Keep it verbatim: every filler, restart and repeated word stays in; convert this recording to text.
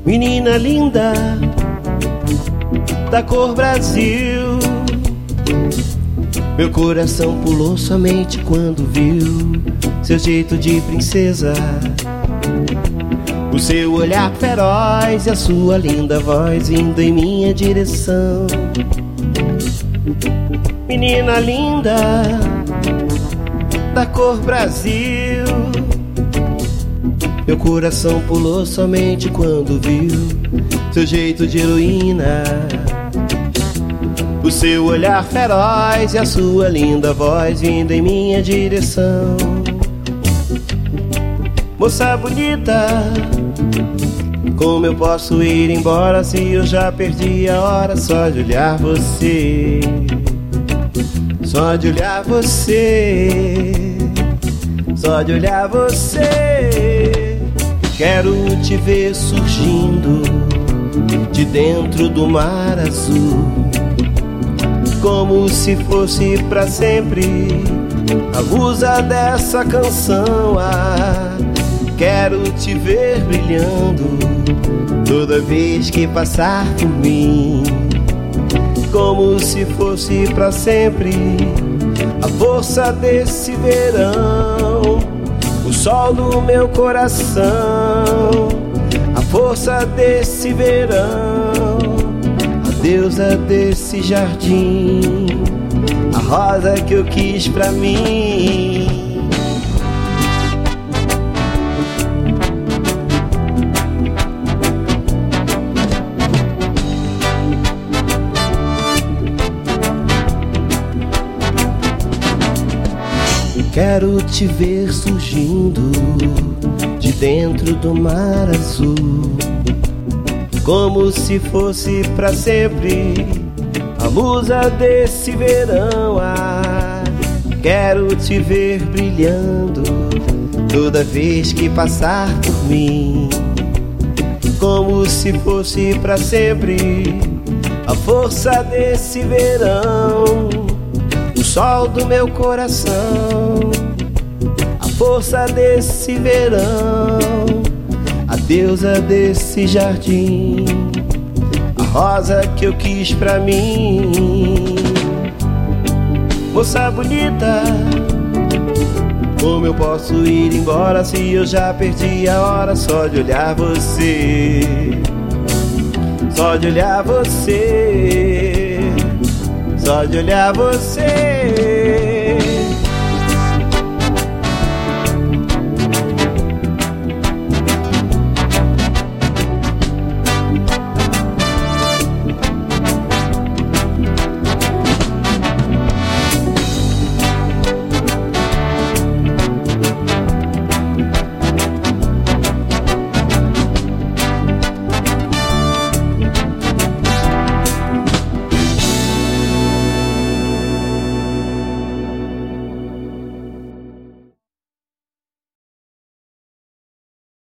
Menina linda da cor Brasil, meu coração pulou somente quando viu seu jeito de princesa, o seu olhar feroz e a sua linda voz indo em minha direção. Menina linda da cor Brasil, meu coração pulou somente quando viu seu jeito de heroína, o seu olhar feroz e a sua linda voz vindo em minha direção. Moça bonita, como eu posso ir embora se eu já perdi a hora só de olhar você? Só de olhar você, só de olhar você. Quero te ver surgindo de dentro do mar azul, como se fosse pra sempre a musa dessa canção. Ah, quero te ver brilhando toda vez que passar por mim, como se fosse pra sempre a força desse verão, o sol do meu coração, a força desse verão, a deusa desse jardim, a rosa que eu quis pra mim. Quero te ver surgindo de dentro do mar azul, como se fosse pra sempre a musa desse verão. Ah, quero te ver brilhando toda vez que passar por mim, como se fosse pra sempre a força desse verão, o sol do meu coração, a força desse verão, a deusa desse jardim, a rosa que eu quis pra mim. Moça bonita, como eu posso ir embora se eu já perdi a hora só de olhar você? Só de olhar você, só de olhar você.